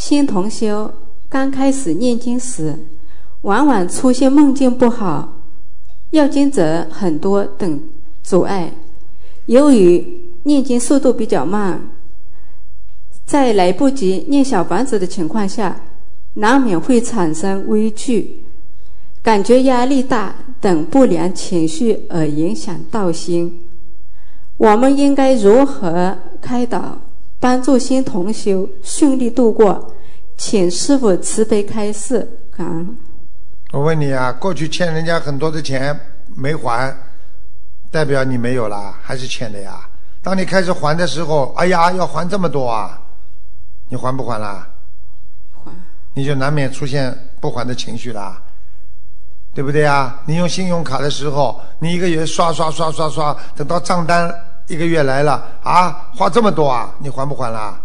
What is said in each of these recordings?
新同修刚开始念经时，往往出现梦境不好、要经者很多等阻碍。由于念经速度比较慢，在来不及念小房子的情况下，难免会产生畏惧、感觉压力大等不良情绪而影响道心。我们应该如何开导，帮助新同修顺利度过？请师父慈悲开示。感恩。 我问你啊，过去欠人家很多的钱没还，代表你没有了还是欠的呀？当你开始还的时候，哎呀，要还这么多啊，你还不还啦？ 还。 你就难免出现不还的情绪啦，对不对啊？你用信用卡的时候，你一个月刷，等到账单一个月来了啊，花这么多啊，你还不还啦？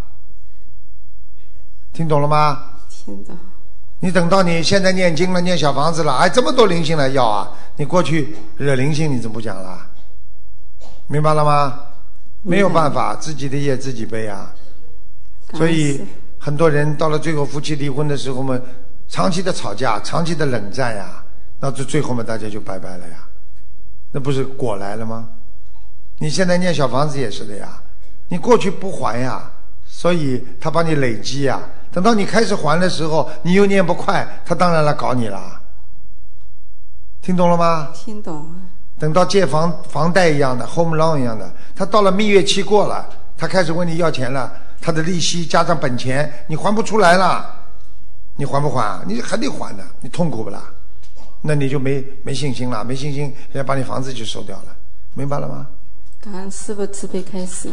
听懂了吗？ 听懂。 你等到你现在念经了，念小房子了，哎，这么多灵性来要啊，你过去惹灵性你怎么不讲了？明白了吗？没有办法，自己的业自己背啊。所以很多人到了最后夫妻离婚的时候嘛，长期的吵架，长期的冷战呀，那最后嘛大家就拜拜了呀，那不是果来了吗？你现在念小房子也是的呀，你过去不还呀，所以他帮你累积呀，等到你开始还的时候，你又念不快，他当然来搞你了。听懂了吗？ 听懂。 等到借房贷一样的 home loan 一样的，他到了蜜月期过了，他开始问你要钱了，他的利息加上本钱你还不出来了，你还不还？你还得还的，你痛苦不啦？那你就没信心了，没信心人家把你房子就收掉了，明白了吗？ 感恩师父慈悲开示。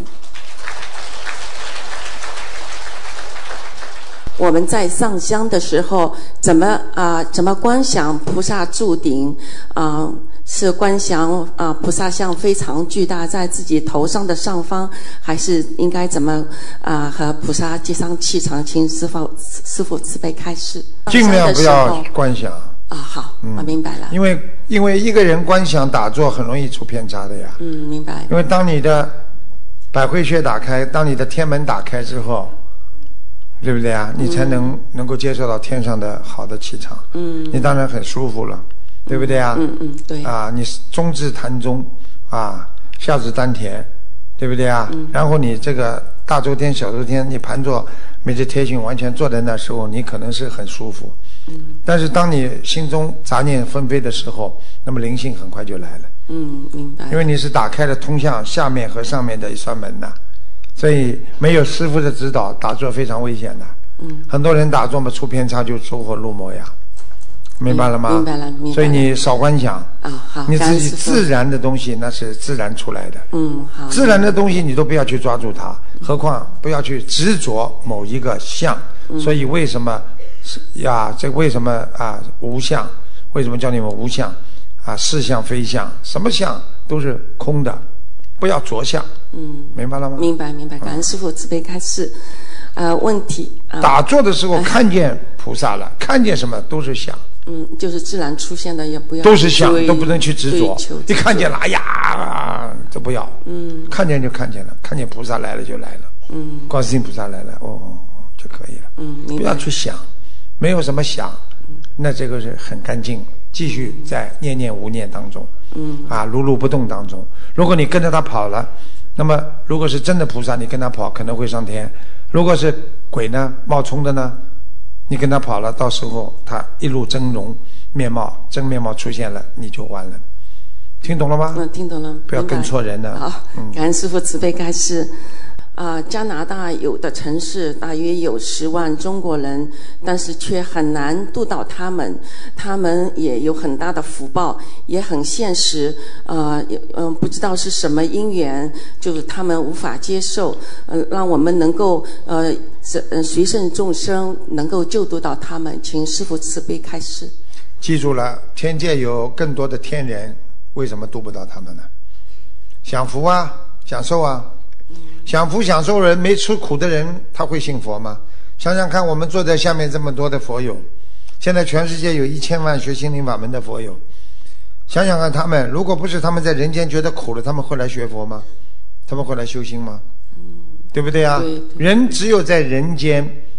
我们在上香的时候，怎么观想菩萨柱顶是观想菩萨像非常巨大，在自己头上的上方，还是应该怎么和菩萨接上气场？请师父慈悲开示。 尽量不要观想啊，好，我明白了。 因为一个人观想打坐很容易出偏差的呀。 明白。 因为当你的百会穴打开，当你的天门打开之后，对不对啊？你才能够接受到天上的好的气场。你当然很舒服了，对不对啊？ 对。 啊，你中至膻中啊，下至丹田，对不对啊？然后你这个大周天、小周天，你盘坐 meditation 完全坐在那时候，你可能是很舒服。但是当你心中杂念纷飞的时候，那么灵性很快就来了。 明白。 因为你是打开了通向下面和上面的一扇门呐，所以没有师父的指导，打坐非常危险的。很多人打坐嘛出偏差就走火入魔呀，明白了吗？ 明白了。 所以你少观想啊，好， 你自己自然的东西那是自然出来的。 好。 自然的东西你都不要去抓住它，何况不要去执着某一个相。所以为什么呀？这为什么啊？无相？为什么叫你们无相？啊，是相非相，什么相都是空的，不要着相。明白了吗？ 明白。感恩师父慈悲开示。问题打坐的时候看见菩萨了，看见什么都是相。 就是自然出现的，也不要都是相，都不能去执着。一看见了，哎呀，这不要。看见就看见了，看见菩萨来了就来了。观世音菩萨来了，就可以了。不要去想，没有什么想，那这个是很干净。继续在念念无念当中，如如不动当中。如果你跟着他跑了，那么如果是真的菩萨，你跟他跑可能会上天；如果是鬼呢，冒充的呢，你跟他跑了，到时候他一路真容面貌，真面貌出现了，你就完了。听懂了吗？ 听懂了。 不要跟错人了。 好，感恩师父慈悲开示。加拿大有的城市大约有10万中国人，但是却很难度到他们。他们也有很大的福报，也很现实。不知道是什么因缘，就是他们无法接受。让我们能够随顺众生，能够救度到他们。请师父慈悲开示。 记住了，天界有更多的天人，为什么度不到他们呢？享福啊，享受啊。享福享受人，没吃苦的人他会信佛吗？想想看，我们坐在下面这么多的佛友，现在全世界有1000万学心灵法门的佛友，想想看，他们如果不是他们在人间觉得苦了，他们会来学佛吗？他们会来修心吗？对不对啊？ 对。 人只有在人间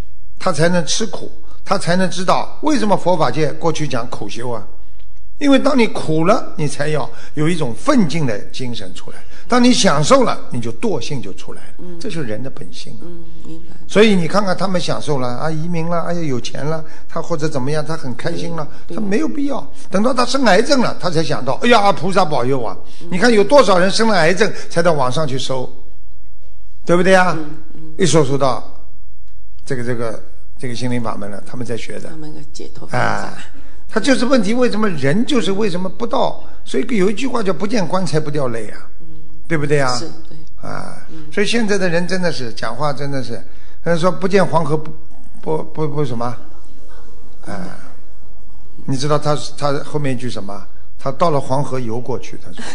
他才能吃苦，他才能知道为什么佛法界过去讲苦修啊。因为当你苦了，你才要有一种奋进的精神出来，当你享受了，你就惰性就出来了，这就是人的本性明白。 所以你看看他们享受了啊，移民了，哎呀有钱了，他或者怎么样，他很开心了，他没有必要等到他生癌症了，他才想到，哎呀菩萨保佑啊。你看有多少人生了癌症才到网上去收，对不对啊？一说到这个心灵法门了，他们在学的， 他们的解脱方法。 他就是问题，为什么人就是为什么不到？所以有一句话叫不见棺材不掉泪啊，对不对啊？ 是，对啊，所以现在的人真的是讲话真的是，说不见黄河不什么啊？你知道他后面一句什么？他到了黄河游过去，他说。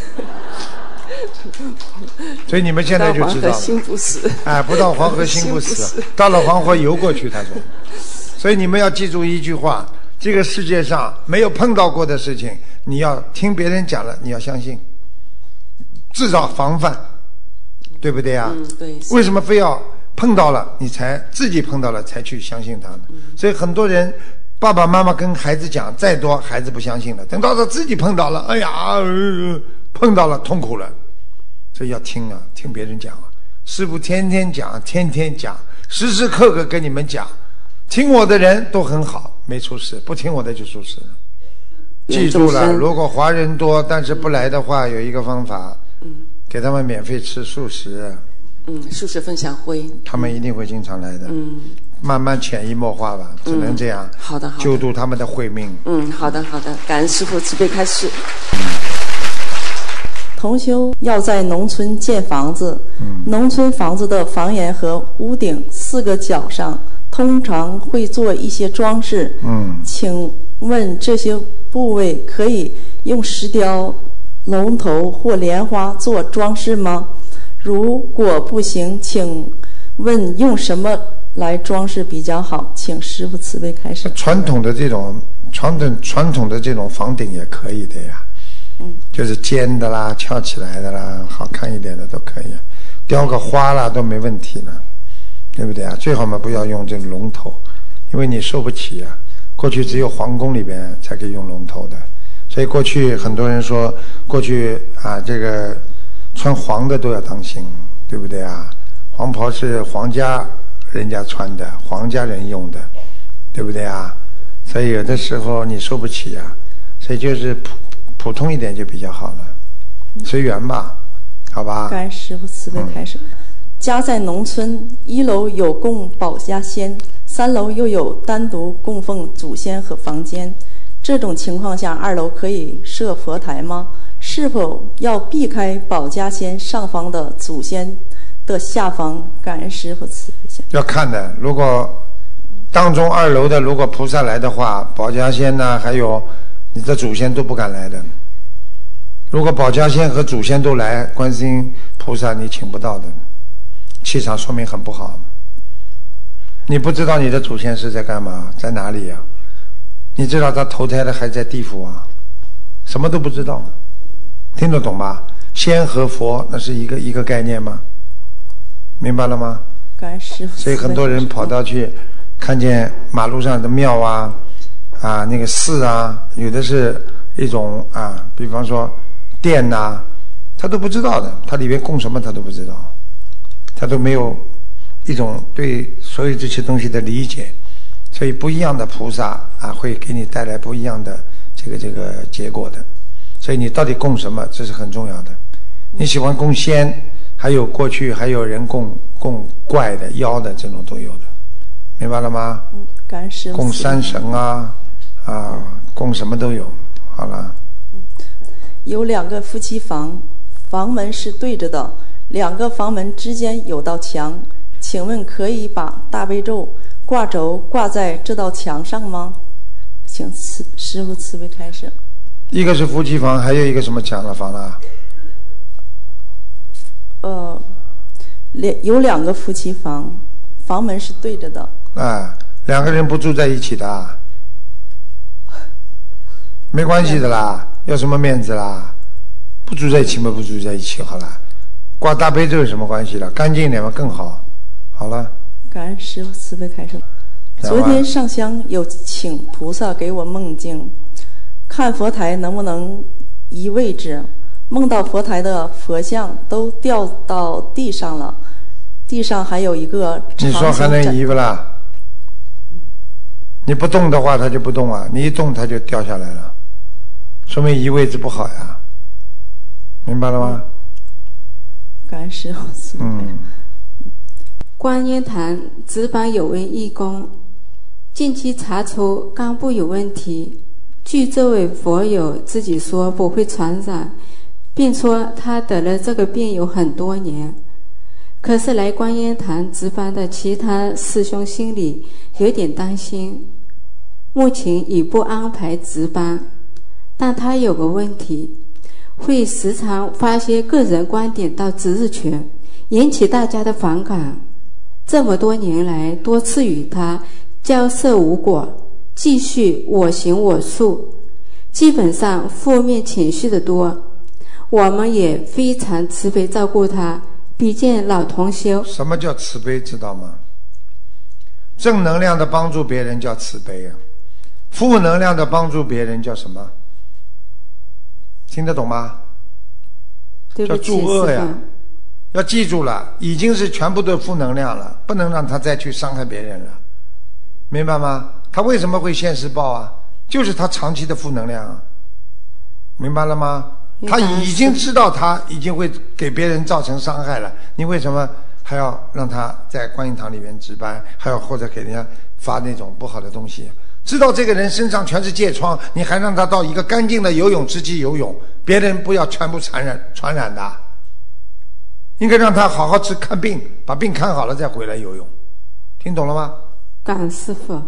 所以你们现在就知道了， 心不死。 不到黄河心不死，到了黄河游过去，他说。所以你们要记住一句话。这个世界上没有碰到过的事情，你要听别人讲了，你要相信，至少防范，对不对啊？ 对。 为什么非要碰到了你才自己碰到了才去相信他呢？所以很多人爸爸妈妈跟孩子讲再多，孩子不相信了，等到他自己碰到了，哎呀，碰到了痛苦了，所以要听啊，听别人讲啊。师父天天讲，天天讲，时时刻刻跟你们讲，听我的人都很好。没出事，不听我的就出事了。记住了，如果华人多但是不来的话，有一个方法，给他们免费吃素食。 素食分享会， 他们一定会经常来的。慢慢潜移默化吧，只能这样。 好的， 救度他们的慧命。 好的，感恩师父慈悲开示。 同修要在农村建房子，农村房子的房檐和屋顶4个角上通常会做一些装饰。请问这些部位可以用石雕、龙头或莲花做装饰吗？如果不行，请问用什么来装饰比较好？请师父慈悲开示。 传统的这种房顶也可以的呀。就是尖的啦，翘起来的啦，好看一点的都可以，雕个花啦都没问题的，对不对啊？最好嘛不要用这个龙头，因为你受不起啊。过去只有皇宫里边才可以用龙头的，所以过去很多人说，过去啊这个穿黄的都要当心，对不对啊？黄袍是皇家人家穿的，皇家人用的，对不对啊？所以有的时候你受不起啊，所以就是普通一点就比较好了，随缘吧，好吧。 感恩师父慈悲开示。家在农村，1楼有供保家仙，3楼又有单独供奉祖先和房间，这种情况下2楼可以设佛台吗？是否要避开保家仙上方的祖先的下方？感恩师父慈悲。 要看的，如果当中2楼的如果菩萨来的话，保家仙呢还有你的祖先都不敢来的。如果保家仙和祖先都来，观世音菩萨你请不到的，气场说明很不好。你不知道你的祖先是在干嘛，在哪里啊？你知道他投胎的还在地府啊？什么都不知道，听得懂吧？仙和佛那是一个概念吗？明白了吗？ 感恩师父。 所以很多人跑到去看见马路上的庙啊那个寺啊，有的是一种比方说殿呐，他都不知道的，他里面供什么他都不知道，他都没有一种对所有这些东西的理解，所以不一样的菩萨会给你带来不一样的这个结果的。所以你到底供什么，这是很重要的。你喜欢供仙，还有过去还有人供怪的妖的，这种都有的，明白了吗？ 感恩师父。 供山神供什么都有。好了。 有2个夫妻房，房门是对着的，2个房门之间有道墙，请问可以把大悲咒挂轴挂在这道墙上吗？请师父慈悲开示。 一个是夫妻房，还有一个什么墙了房了？ 有2个夫妻房，房门是对着的。 2个人不住在一起的，没关系的啦，要什么面子啦？不住在一起嘛，不住在一起好了。挂大悲咒有什么关系了？干净一点嘛更好。好了。 感恩师父慈悲开示。 昨天上香有请菩萨给我梦境，看佛台能不能移位置，梦到佛台的佛像都掉到地上了，地上还有一个长你说还能移不啦？你不动的话它就不动啊，你一动它就掉下来了，说明移位置不好呀，明白了吗？ 感恩师父。 观音堂值班有位义工近期查出肝部有问题，据这位佛友自己说不会传染，并说他得了这个病有很多年。可是来观音堂值班的其他师兄心里有点担心，目前已不安排值班，但他有个问题，会时常发些个人观点到值日群，引起大家的反感。这么多年来多次与他交涉无果，继续我行我素，基本上负面情绪的多。我们也非常慈悲照顾他，毕竟老同修。 什么叫慈悲知道吗？正能量的帮助别人叫慈悲啊，负能量的帮助别人叫什么？听得懂吗？叫助恶呀。要记住了，已经是全部的负能量了，不能让他再去伤害别人了，明白吗？他为什么会现世报啊？就是他长期的负能量啊，明白了吗？他已经知道他已经会给别人造成伤害了，你为什么还要让他在观音堂里面值班，还要或者给人家发那种不好的东西？知道这个人身上全是疥疮，你还让他到一个干净的游泳之地游泳，别人不要全部传染的，应该让他好好去看病，把病看好了再回来游泳，听懂了吗？ 感恩师父。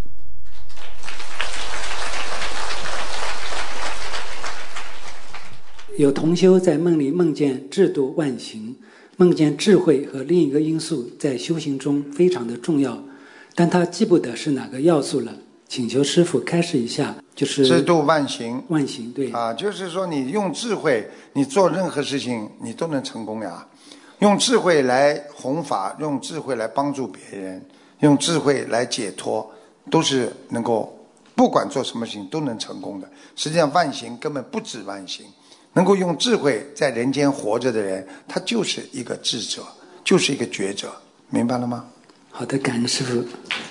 有同修在梦里梦见制度万行，梦见智慧和另一个因素在修行中非常的重要，但他记不得是哪个要素了，请求师父开示一下。就是制度万行， 万行对啊，就是说你用智慧，你做任何事情你都能成功呀。用智慧来弘法，用智慧来帮助别人，用智慧来解脱，都是能够不管做什么事情都能成功的。实际上万行根本不止万行，能够用智慧在人间活着的人，他就是一个智者，就是一个觉者，明白了吗？ 好的，感恩师父。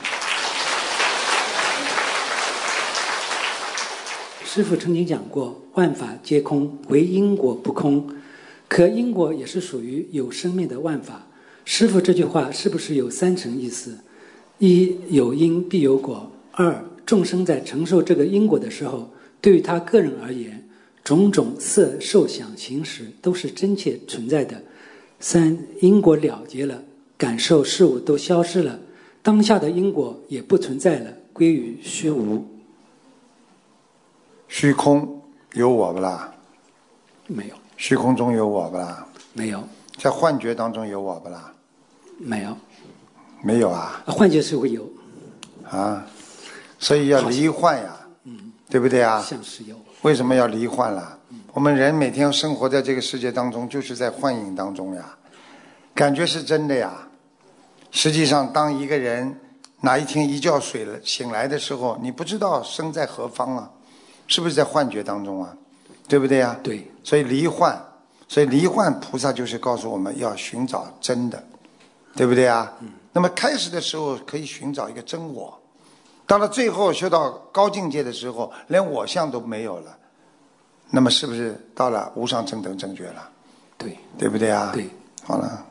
师父曾经讲过，万法皆空，唯因果不空。可因果也是属于有生命的万法。师父这句话是不是有三层意思？一，有因必有果；二，众生在承受这个因果的时候，对于他个人而言，种种色受想行识都是真切存在的；三，因果了结了，感受事物都消失了，当下的因果也不存在了，归于虚无。 虚空有我不啦？ 没有。 虚空中有我不啦？ 没有。 在幻觉当中有我不啦？ 没有。 没有啊？ 幻觉是会有啊，所以要离幻呀，对不对啊？ 像是有。 为什么要离幻了？我们人每天生活在这个世界当中，就是在幻影当中呀，感觉是真的呀。实际上，当一个人哪一天一觉醒来的时候，你不知道身在何方啊，是不是在幻觉当中啊？对不对呀？ 对。 所以离幻，菩萨就是告诉我们要寻找真的，对不对啊？那么开始的时候可以寻找一个真我，到了最后修到高境界的时候，连我相都没有了，那么是不是到了无上正等正觉了？ 对， 对不对啊？ 对。 好了。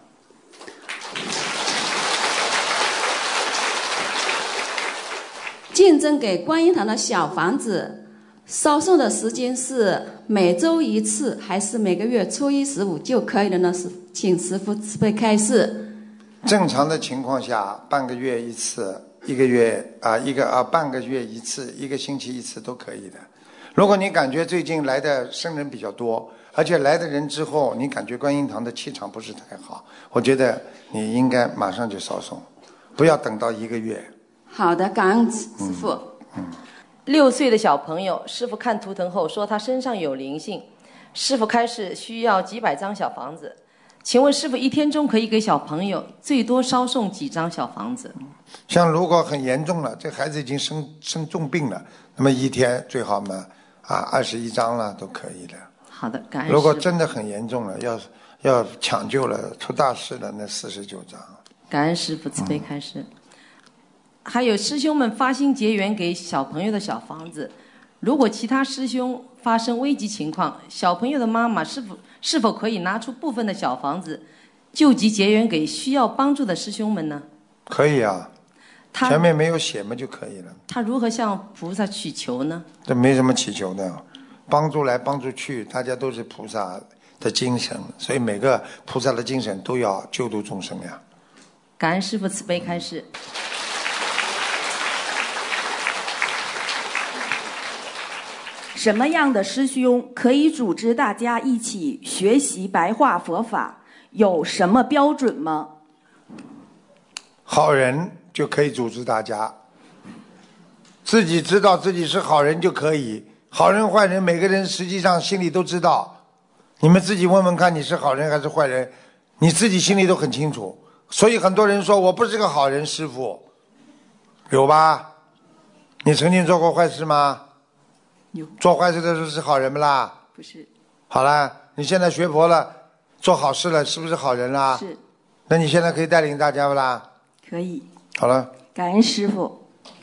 竞争给观音堂的小房子烧送的时间是每周一次，还是每个月初一、15就可以了呢？请师父慈悲开示。 正常的情况下，半个月一次，半个月一次，一个星期一次都可以的。如果你感觉最近来的僧人比较多，而且来的人之后，你感觉观音堂的气场不是太好，我觉得你应该马上就烧送，不要等到1个月。 好的，感恩师父。 6岁的小朋友，师父看图腾后说他身上有灵性，师父开示需要几百张小房子。 请问师父，一天中可以给小朋友最多烧送几张小房子？ 像如果很严重了，这孩子已经生重病了，那么一天最好嘛21张了都可以的。 好的，感恩师父。 如果真的很严重了，要抢救了，出大事了，那49张。 感恩师父慈悲开示。还有师兄们发心结缘给小朋友的小房子，如果其他师兄发生危急情况，小朋友的妈妈是否可以拿出部分的小房子救急结缘给需要帮助的师兄们呢？ 可以啊，前面没有写嘛就可以了。 他如何向菩萨祈求呢？ 这没什么祈求的，帮助来帮助去，大家都是菩萨的精神，所以每个菩萨的精神都要救度众生呀。 感恩师父慈悲开示。 什么样的师兄可以组织大家一起学习白话佛法？有什么标准吗？ 好人就可以组织大家，自己知道自己是好人就可以。好人坏人每个人实际上心里都知道，你们自己问问看你是好人还是坏人，你自己心里都很清楚。所以很多人说我不是个好人，师父有吧？你曾经做过坏事吗？ 有。 做坏事的时候是好人不啦？ 不是。 好了，你现在学佛了，做好事了，是不是好人啦？ 是。 那你现在可以带领大家不啦？ 可以。 好了。 感恩师父。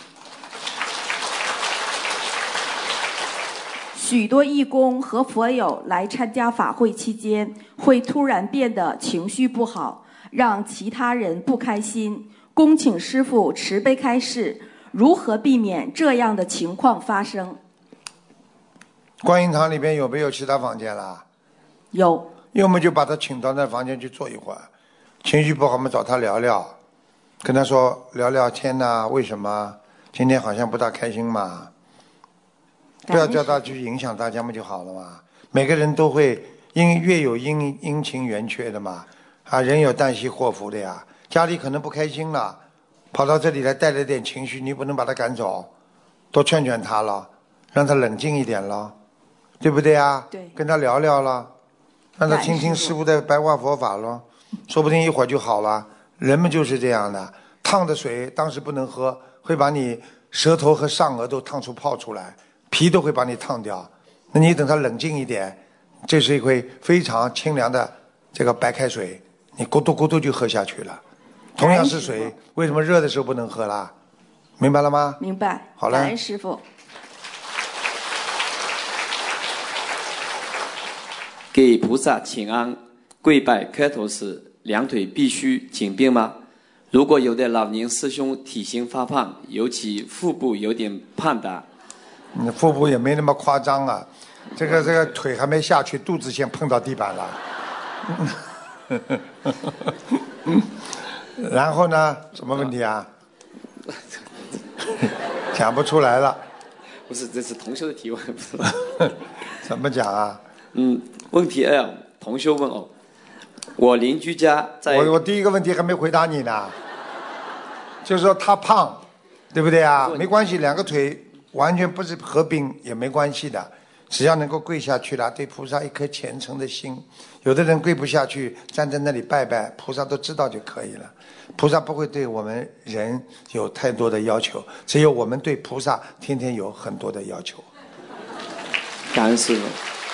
许多义工和佛友来参加法会期间，会突然变得情绪不好，让其他人不开心。恭请师父慈悲开示，如何避免这样的情况发生？ 观音堂里边有没有其他房间啦？ 有。 要么就把他请到那房间去坐一会儿，情绪不好嘛找他聊聊，跟他说聊聊天呐，为什么今天好像不大开心嘛？不要叫他去影响大家嘛就好了嘛。每个人都会越有阴晴圆缺的嘛，人有旦夕祸福的呀。家里可能不开心了，跑到这里来带了点情绪，你不能把他赶走，多劝劝他了，让他冷静一点了，对不对啊？ 对。 跟他聊聊了，让他听听师父的白话佛法了，说不定一会儿就好了。人们就是这样的，烫的水当时不能喝，会把你舌头和上颚都烫出泡出来，皮都会把你烫掉。那你等他冷静一点，这是一杯非常清凉的这个白开水，你咕嘟咕嘟就喝下去了。同样是水，为什么热的时候不能喝啦？明白了吗？ 明白。 好了。 感恩师父。 给菩萨请安跪拜开头时，两腿必须紧并吗？如果有的老年师兄体型发胖，尤其腹部有点胖的， 腹部也没那么夸张啊，这个腿还没下去，肚子先碰到地板了。然后呢？什么问题啊？讲不出来了。 不是，这是同修的提问。 怎么讲啊？ 问题二，同修问哦，我邻居家在…… 我第一个问题还没回答你呢，就是说他胖，对不对啊？没关系，两个腿完全不是合并也没关系的，只要能够跪下去了，对菩萨一颗虔诚的心。有的人跪不下去，站在那里拜拜，菩萨都知道就可以了。菩萨不会对我们人有太多的要求，只有我们对菩萨天天有很多的要求。 感恩师父。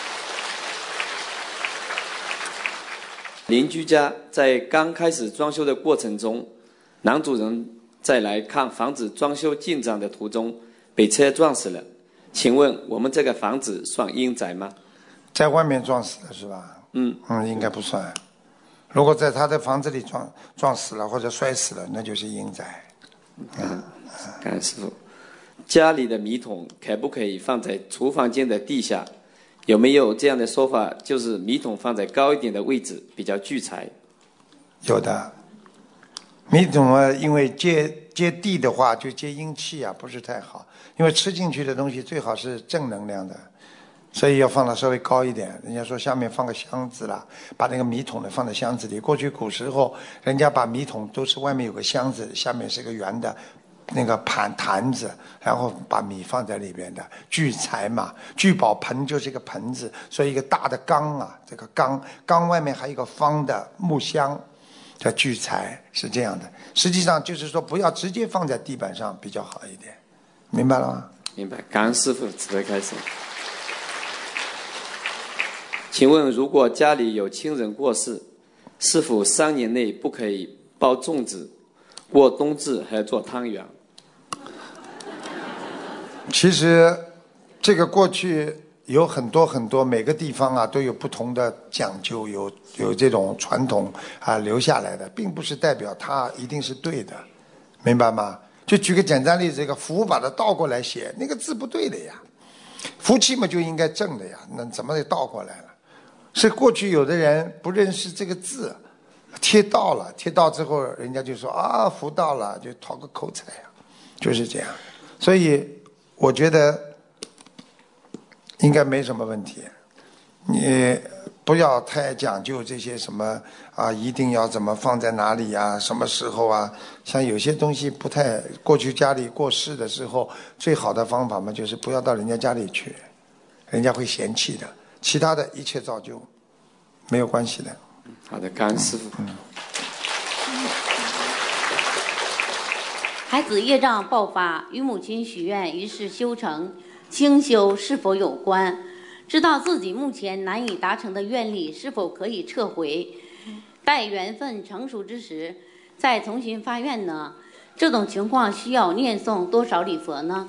邻居家在刚开始装修的过程中，男主人在来看房子装修进展的途中被车撞死了，请问我们这个房子算阴宅吗？ 在外面撞死的是吧？应该不算。如果在他的房子里撞死了或者摔死了，那就是阴宅。 感恩师父。家里的米桶可不可以放在厨房间的地下？有没有这样的说法，就是米桶放在高一点的位置比较聚财？ 有的。米桶啊，因为接地的话就接阴气啊，不是太好。因为吃进去的东西最好是正能量的，所以要放得稍微高一点。人家说下面放个箱子啦，把那个米桶呢放在箱子里。过去古时候，人家把米桶都是外面有个箱子，下面是个圆的， 那个坛子，然后把米放在里边的聚财嘛。聚宝盆就是一个盆子，所以一个大的缸啊，这个缸外面还有一个方的木箱，叫聚财，是这样的。实际上就是说不要直接放在地板上比较好一点，明白了吗？ 明白，感恩师父慈悲开示。请问，如果家里有亲人过世，是否3年内不可以包粽子、过冬至，还要做汤圆？ 其实这个过去有很多每个地方啊都有不同的讲究，有这种传统啊留下来的，并不是代表它一定是对的，明白吗？就举个简单例子，这个福把它倒过来写，那个字不对的呀。福气嘛就应该正的呀，那怎么就倒过来了？是过去有的人不认识这个字，贴到了，贴到之后人家就说啊福到了，就讨个口彩啊，就是这样。所以我觉得应该没什么问题，你不要太讲究这些什么啊，一定要怎么放在哪里啊，什么时候啊，像有些东西不太，过去家里过世的时候，最好的方法嘛，就是不要到人家家里去，人家会嫌弃的，其他的一切照旧，没有关系的。 好的，感恩师父。 孩子业障爆发，与母亲许愿于是修成，清修是否有关？知道自己目前难以达成的愿力是否可以撤回？待缘分成熟之时，再重新发愿呢？这种情况需要念诵多少礼佛呢？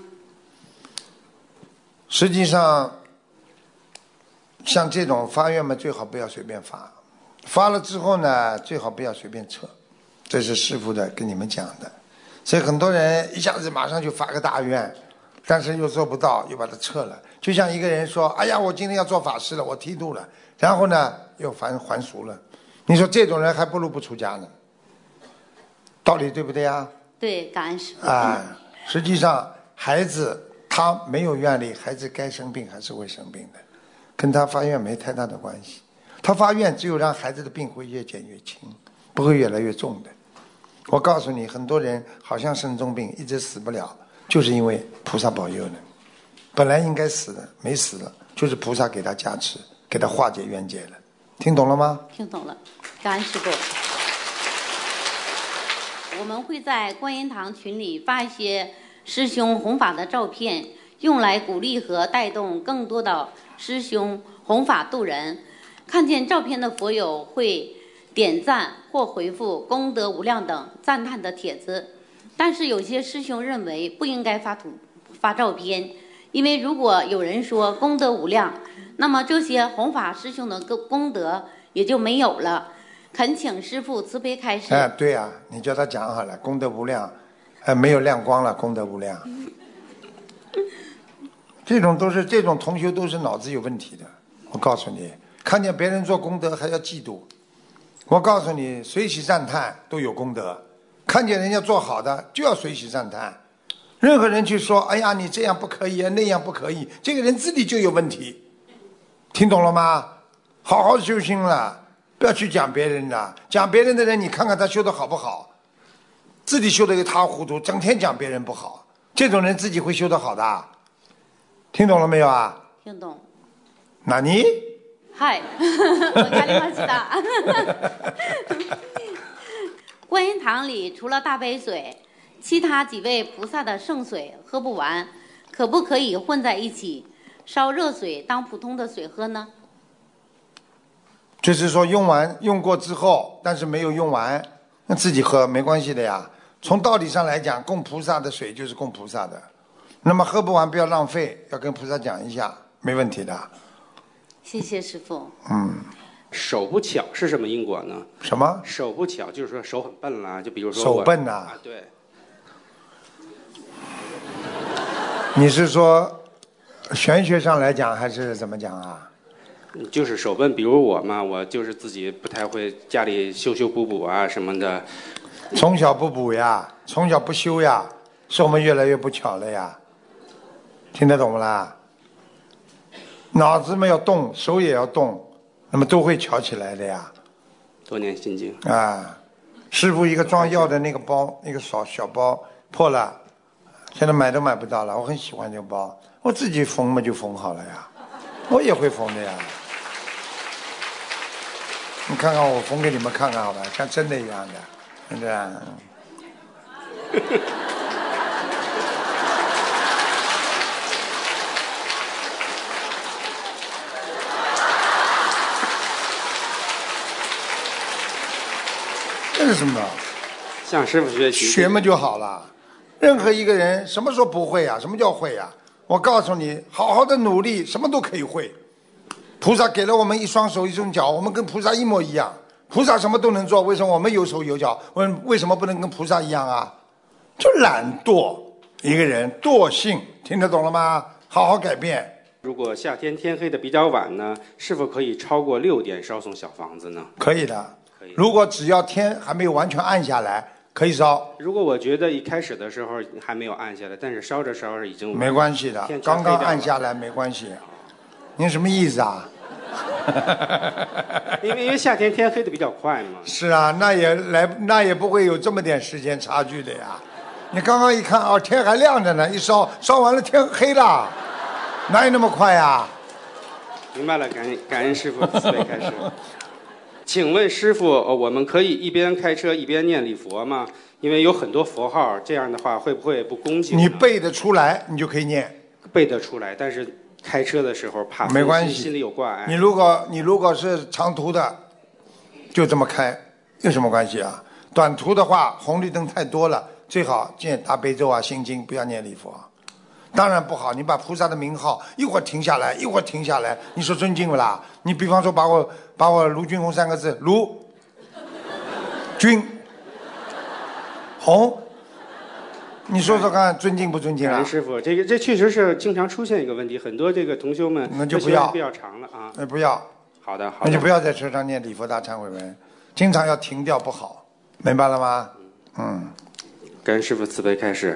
实际上，像这种发愿嘛，最好不要随便发，发了之后呢，最好不要随便撤，这是师父的跟你们讲的。所以很多人一下子马上就发个大愿，但是又做不到，又把它撤了。就像一个人说：“哎呀，我今天要做法事了，我剃度了。”然后呢，又还俗了。你说这种人还不如不出家呢，道理对不对呀？ 对，感恩师父。 实际上孩子他没有愿力，孩子该生病还是会生病的，跟他发愿没太大的关系。他发愿只有让孩子的病会越减越轻，不会越来越重的。我告诉你，很多人好像生重病一直死不了，就是因为菩萨保佑的。本来应该死的，没死了，就是菩萨给他加持，给他化解冤结了。听懂了吗？ 听懂了，感恩师父。我们会在观音堂群里发一些师兄弘法的照片，用来鼓励和带动更多的师兄弘法度人。看见照片的佛友会点赞或回复功德无量等赞叹的帖子，但是有些师兄认为不应该发照片，因为如果有人说功德无量，那么这些弘法师兄的功德也就没有了。恳请师父慈悲开示。 对啊，你叫他讲好了，功德无量，没有亮光了，功德无量。这种同学都是脑子有问题的。我告诉你，看见别人做功德还要嫉妒。我告诉你，随喜赞叹都有功德，看见人家做好的就要随喜赞叹。任何人去说哎呀你这样不可以，那样不可以，这个人自己就有问题。听懂了吗？好好修心了，不要去讲别人的。讲别人的人，你看看他修得好不好，自己修得一塌糊涂，整天讲别人不好，这种人自己会修得好的。听懂了没有啊？ 听懂。 哪里？ 嗨，わかりました。观音堂里除了大杯水，其他几位菩萨的圣水喝不完，可不可以混在一起烧热水当普通的水喝呢？ 就是说用过之后，但是没有用完，那自己喝没关系的呀。从道理上来讲，供菩萨的水就是供菩萨的，那么喝不完不要浪费，要跟菩萨讲一下，没问题的。 谢谢师父。 手不巧是什么因果呢？ 什么？ 手不巧就是说手很笨啦，就比如说手笨呐。 对。 你是说玄学上来讲还是怎么讲啊？ 就是手笨，比如我嘛，我就是自己不太会，家里修补啊什么的。 从小不补呀，从小不修呀，是我们越来越不巧了呀。听得懂不啦？脑子没有动，手也要动，那么都会巧起来的呀。 多念心经啊！师父一个装药的那个包，那个小包破了， 现在买都买不到了。我很喜欢这个包，我自己缝嘛就缝好了呀，我也会缝的呀。你看看我缝给你们看看好吧，像真的一样的，对不对？这是什么？ 向师傅学习， 学嘛就好了。任何一个人什么时候不会呀？什么叫会呀？我告诉你，好好的努力，什么都可以会。菩萨给了我们一双手一双脚，我们跟菩萨一模一样。菩萨什么都能做，为什么我们有手有脚？为什么不能跟菩萨一样啊？就懒惰，一个人惰性，听得懂了吗？好好改变。 如果夏天天黑的比较晚呢，是否可以超过6点烧送小房子呢？ 可以的。如果只要天还没有完全暗下来，可以烧。 如果我觉得一开始的时候还没有暗下来，但是烧着烧着已经没关系的，刚刚暗下来没关系。您什么意思啊？ 因为夏天天黑的比较快嘛。 是啊，那也不会有这么点时间差距的呀。你刚刚一看哦，天还亮着呢，一烧完了天黑了，哪有那么快呀？ 明白了，感恩师父慈悲开示。请问师父，我们可以一边开车一边念礼佛吗？因为有很多佛号，这样的话会不会不恭敬？ 你背得出来，你就可以念。 背得出来，但是开车的时候怕没关系， 心里有挂碍。 你如果是长途的，就这么开，有什么关系啊？短途的话，红绿灯太多了，最好念大悲咒啊、心经，不要念礼佛。当然不好，你把菩萨的名号一会儿停下来，一会儿停下来，你说尊敬不啦？你比方说把我卢军红3个字，卢军红，你说说看，尊敬不尊敬啊？ 师傅，这确实是经常出现一个问题，很多这个同修们那就不要比较长了啊。 那不要。 好的。 那就不要在车上念礼佛大忏悔文，经常要停掉不好，明白了吗？ 感恩师父慈悲开示。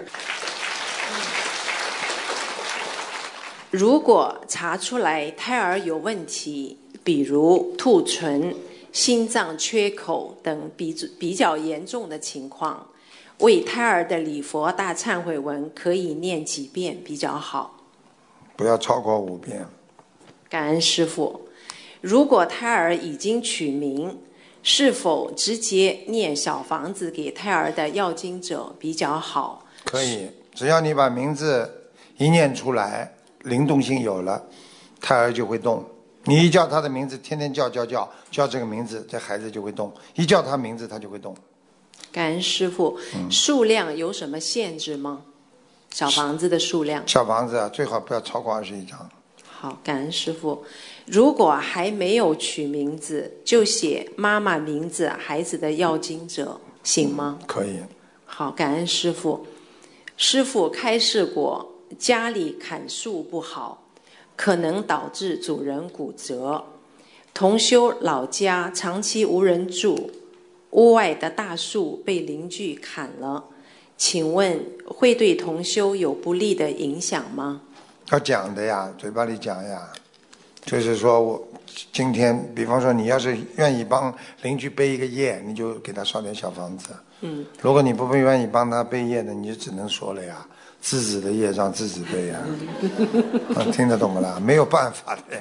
如果查出来胎儿有问题，比如兔唇、心脏缺口等比较严重的情况，为胎儿的礼佛大忏悔文可以念几遍比较好？ 不要超过5遍。 感恩师父。如果胎儿已经取名，是否直接念小房子给胎儿的要经者比较好？ 可以，只要你把名字一念出来，灵动性有了，胎儿就会动。你一叫他的名字，天天叫这个名字，这孩子就会动。一叫他名字，他就会动。 感恩师父。数量有什么限制吗？小房子的数量？ 小房子啊，最好不要超过21张。 好，感恩师父。如果还没有取名字，就写妈妈名字、孩子的要经者，行吗？ 可以。 好，感恩师父。师父开示过，家里砍树不好，可能导致主人骨折。同修老家长期无人住，屋外的大树被邻居砍了，请问会对同修有不利的影响吗？ 要讲的呀，嘴巴里讲呀。就是说我今天，比方说你要是愿意帮邻居背一个业，你就给他烧点小房子。如果你不愿意帮他背业的，你就只能说了呀，自己的业让自己背呀。听得懂不啦？没有办法的呀。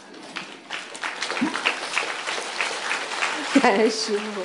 感恩师父。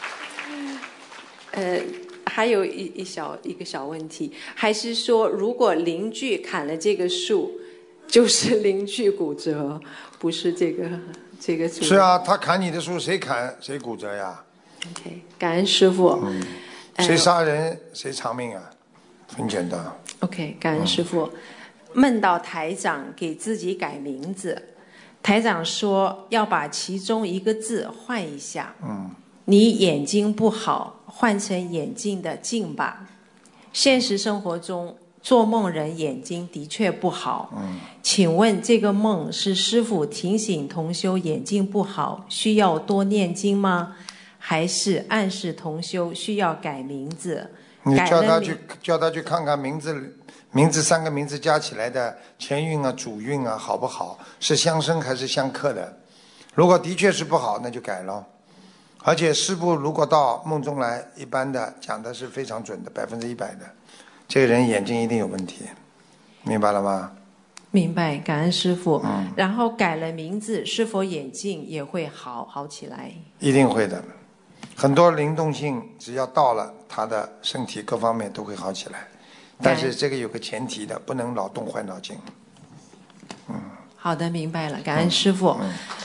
还有一个小问题，还是说，如果邻居砍了这个树，就是邻居骨折，不是这个主？ 是啊，他砍你的树，谁砍谁骨折呀？ OK， 感恩师父。 谁杀人谁偿命啊？很简单。 OK， 感恩师父。梦到台长给自己改名字，台长说要把其中一个字换一下。你眼睛不好，换成眼镜的镜吧。现实生活中，做梦人眼睛的确不好。请问这个梦是师父提醒同修眼睛不好，需要多念经吗？还是暗示同修需要改名字？ 你叫他去看看名字3个名字加起来的前运啊、主运啊好不好？是相生还是相克的？如果的确是不好，那就改了。而且师父如果到梦中来，一般的讲的是非常准的，100%的。 这个人眼睛一定有问题，明白了吗？ 明白，感恩师父。然后改了名字，是否眼镜也会好起来？ 一定会的，很多灵动性只要到了，他的身体各方面都会好起来。但是这个有个前提的，不能老动坏脑筋。 好的，明白了，感恩师父。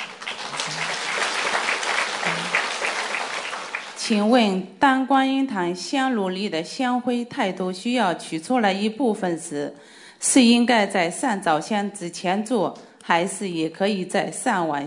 请问，当观音堂香炉里的香灰太多，需要取出来一部分时，是应该在上早香之前做，还是也可以在上完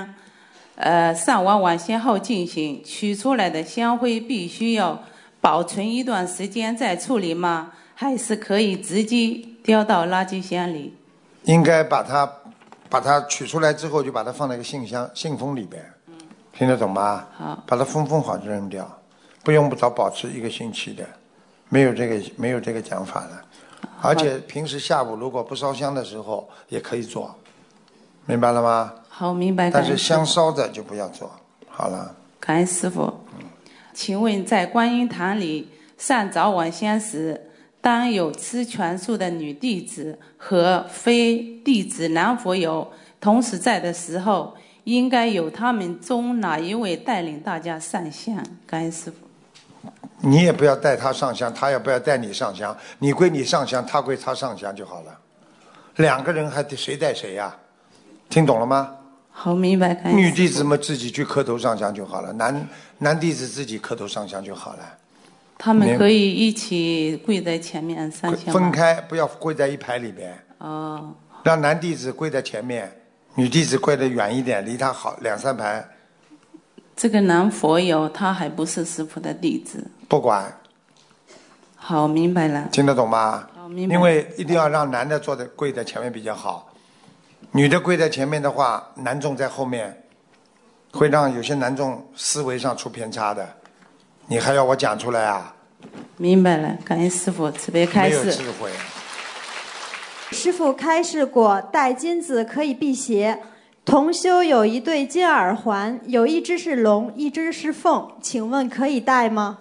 晚香后进行？取出来的香灰必须要保存一段时间再处理吗？还是可以直接丢到垃圾箱里？ 应该把它取出来之后，就把它放在一个信封里边。听得懂吗？ 好， 把它封好就扔掉，不用保持1个星期的，没有这个讲法的。而且平时下午如果不烧香的时候也可以做，明白了吗？ 好，明白。 但是香烧的就不要做。好了。 感恩师父。请问在观音堂里上早晚香时，当有吃全素的女弟子和非弟子男佛友同时在的时候，应该由他们中哪一位带领大家上香？感恩师父。 你也不要带他上香，他也不要带你上香，你归你上香，他归他上香就好了。2个人还得谁带谁呀？听懂了吗？ 好，明白。 女弟子们自己去磕头上香就好了，男弟子自己磕头上香就好了。 他们可以一起跪在前面上香吗？ 分开，不要跪在一排里边。 哦。 让男弟子跪在前面，女弟子跪得远一点，离他好2、3排。 这个男佛友他还不是师父的弟子。 不管。 好，明白了。 听得懂吗？ 好，明白。 因为一定要让男的跪在前面比较好，女的跪在前面的话，男众在后面，会让有些男众思维上出偏差的。你还要我讲出来啊？ 明白了，感恩师父慈悲开示。 没有智慧。 师父开示过，戴金子可以辟邪。同修有一对金耳环，有一只是龙，一只是凤，请问可以戴吗？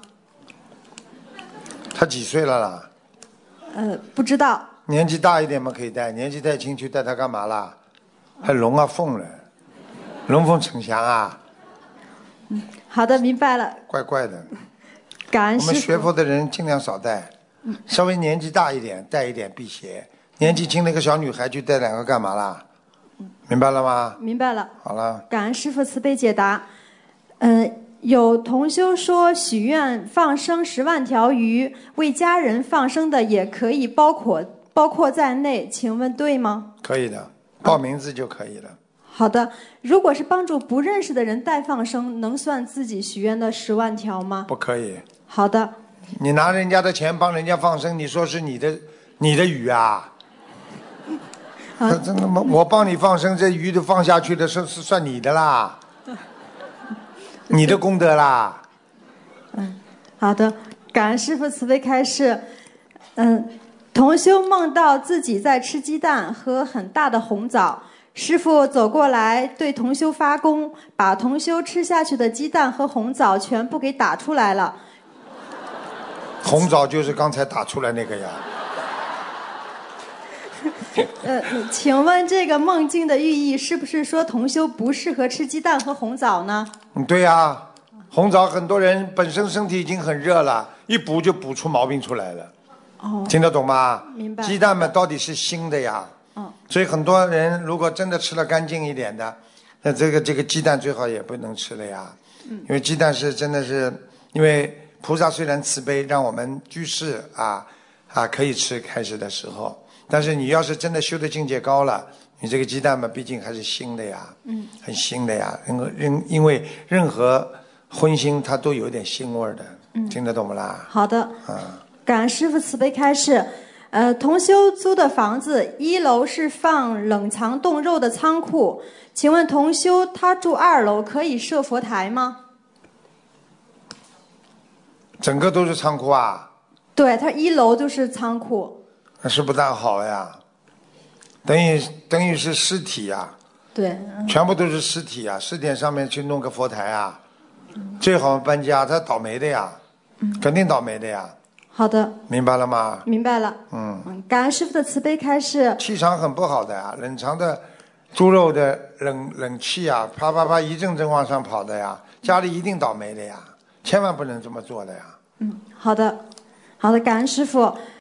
他几岁了啦？ 不知道。 年纪大一点嘛可以戴，年纪太轻去戴它干嘛啦？还龙啊凤了，龙凤呈祥啊。 好的，明白了。 怪怪的。 感恩师父。 我们学佛的人尽量少戴，稍微年纪大一点戴一点辟邪。年纪轻的一个小女孩去戴2个干嘛啦？明白了吗？ 明白了。 好了。 感恩师父慈悲解答。有同修说许愿放生10万条鱼，为家人放生的也可以包括在内，请问对吗？ 可以的，报名字就可以了。 好的，如果是帮助不认识的人代放生，能算自己许愿的10万条吗？ 不可以。 好的。 你拿人家的钱帮人家放生，你说是你的鱼啊？真的吗？我帮你放生，这鱼都放下去的是算你的啦，你的功德啦。 好的，感恩师父慈悲开示。同修梦到自己在吃鸡蛋和很大的红枣，师父走过来对同修发功，把同修吃下去的鸡蛋和红枣全部给打出来了。 红枣就是刚才打出来那个呀。 请问这个梦境的寓意是不是说同修不适合吃鸡蛋和红枣呢？ 对呀，红枣很多人本身身体已经很热了，一补就补出毛病出来了。听得懂吗？ 明白。 鸡蛋嘛，到底是腥的呀。所以很多人如果真的吃了干净一点的，那这个鸡蛋最好也不能吃了呀。因为鸡蛋是真的是，因为菩萨虽然慈悲，让我们居士可以吃开始的时候，但是你要是真的修的境界高了，你这个鸡蛋嘛，毕竟还是腥的呀，很腥的呀。因为任何荤腥它都有点腥味的，听得懂不啦？ 好的。感恩师父慈悲开示。同修租的房子1楼是放冷藏冻肉的仓库，请问同修他住2楼可以设佛台吗？ 整个都是仓库啊？ 对，他1楼就是仓库。 那是不大好呀，等于是尸体呀。 对。 全部都是尸体啊，尸体上面去弄个佛台啊，最好搬家，他倒霉的呀，肯定倒霉的呀。 好的， 明白了吗？ 明白了。感恩师父的慈悲开示。 气场很不好的呀，冷藏的猪肉的冷气啊，啪啪啪一阵阵往上跑的呀，家里一定倒霉的呀，千万不能这么做的呀。 好的，好的，感恩师父。